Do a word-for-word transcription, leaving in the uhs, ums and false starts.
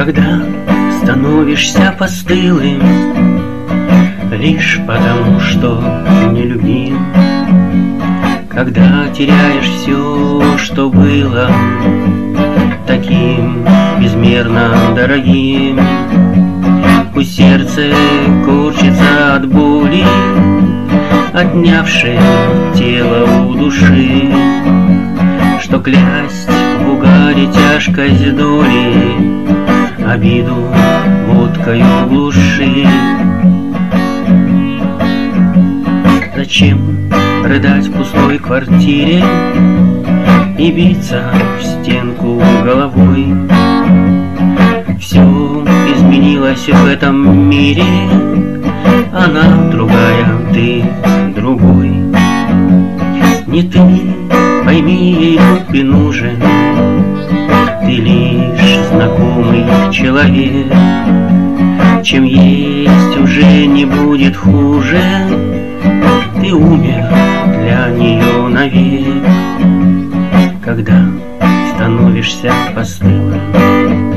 Когда становишься постылым лишь потому, что не любим, когда теряешь все, что было таким безмерно дорогим, пусть сердце корчится от боли, отнявшей тело у души, что клясть в угаре тяжкость доли, обиду водкою глуши. Зачем рыдать в пустой квартире и биться в стенку головой? Все изменилось в этом мире, она другая, ты другой. Не ты, пойми, ей будь не нужен, ты лишь знакомый человек. Чем есть уже не будет хуже, ты умер для нее навек. Когда становишься постылым.